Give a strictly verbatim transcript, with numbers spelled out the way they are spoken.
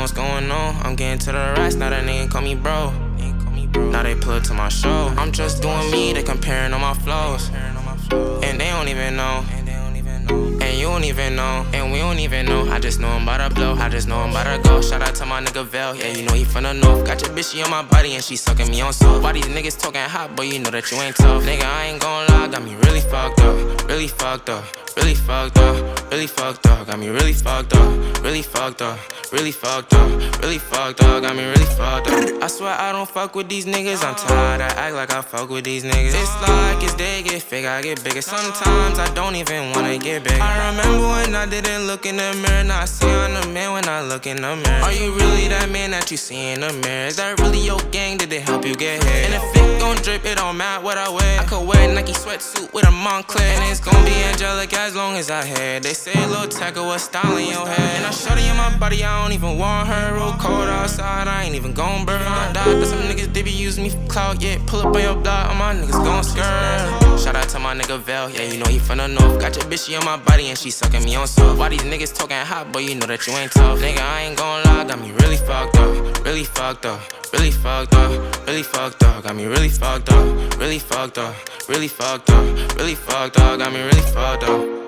what's going on. I'm getting to the rest, now that nigga call me bro. Now they pull up to my show. I'm just doing me, they comparing all my flows. And they don't even know. And you don't even know, and we don't even know. I just know I'm about to blow, I just know I'm about to go. Shout out to my nigga Vel, yeah, you know he from the north. Got your bitch, she on my body and she sucking me on soul. Why these niggas talking hot, boy, you know that you ain't tough. Nigga, I ain't gon' lie, got me really fucked up. Really fucked up, really fucked up, really fucked up. Got me really fucked up, really fucked up, really fucked up, really fucked up. Got me really fucked up. I swear I don't fuck with these niggas, I'm tired, I act like I fuck with these niggas. It's like as they get bigger, I get bigger. Sometimes I don't even wanna get bigger. I remember when I didn't look in the mirror, now I see I'm the man when I look in the mirror. Are you really that man that you see in the mirror? Is that really your gang? Did they help you get here? And if it gon' drip, it don't matter what I wear. I could wear a Nike sweatsuit with a Montclair, and it's gon' be angelic as long as I had. They say a little tackle, what style in your head? And I shorty in my body, I don't even want her. Real cold outside, I ain't even gon' burn. I died to some niggas, they be using me for clout. Yeah, pull up on your block, all my niggas gon' skirt. Shout out to my nigga Vel, yeah, you know he from the north. Got your bitch, she on my body and she sucking me on soft. Why these niggas talking hot, boy, you know that you ain't tough. Nigga, I ain't gon' lie, got me really fucked up. Really fucked up, really fucked up, really fucked up. Got me really fucked up, really fucked up, really fucked up, really fucked up. Got me really fucked up.